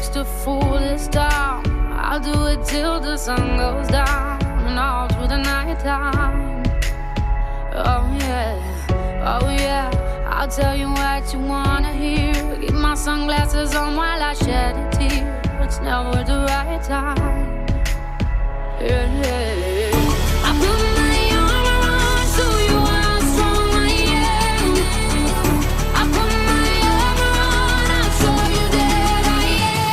takes to fool this town. I'll do it till the sun goes down and all through the night time. Oh yeah, I'll tell you what you wanna hear. Keep my sunglasses on while I shed a tear. It's never the right time. Yeah. I put my arm around so you are how strong I am. I put my arm around, I'll show you that I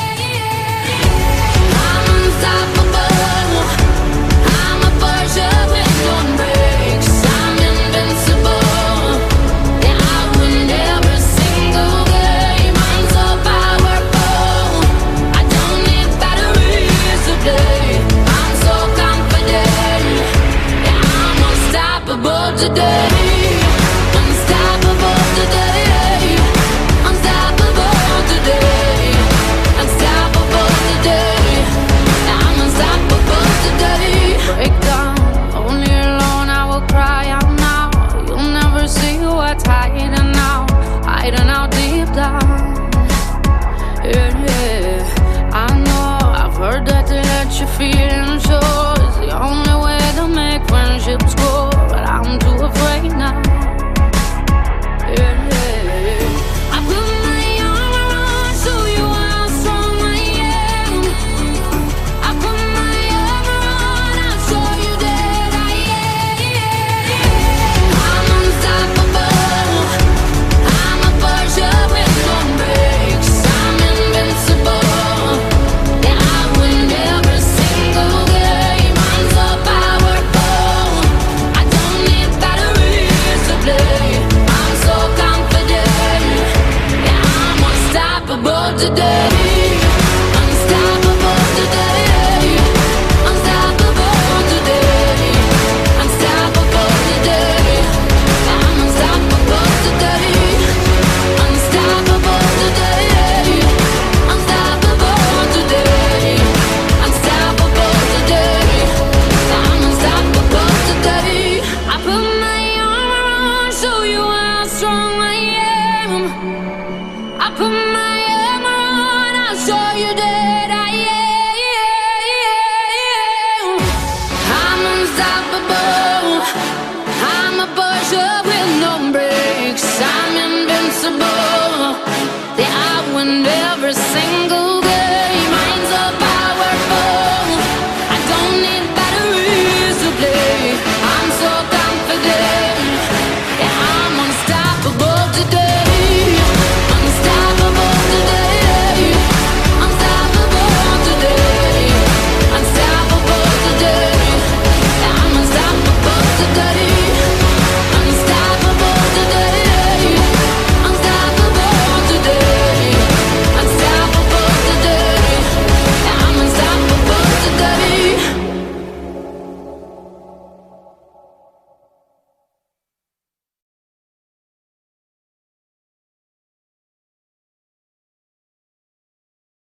am. I'm unstoppable. I'm a force of wind on breaks. I'm invincible. Yeah, I win every single game. I'm so powerful. I don't need batteries today. I'm so confident. Yeah, I'm unstoppable today. Unstoppable today. Unstoppable today. Unstoppable today. I'm unstoppable today. Break down, only alone I will cry out now. You'll never see what's hiding out deep down. Yeah, I know I've heard that they let you feel